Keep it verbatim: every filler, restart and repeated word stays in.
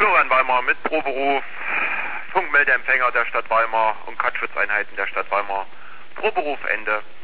Florian Weimar mit Proberuf, Funkmeldeempfänger der Stadt Weimar und Katzschutzeinheiten der Stadt Weimar. Proberuf Ende.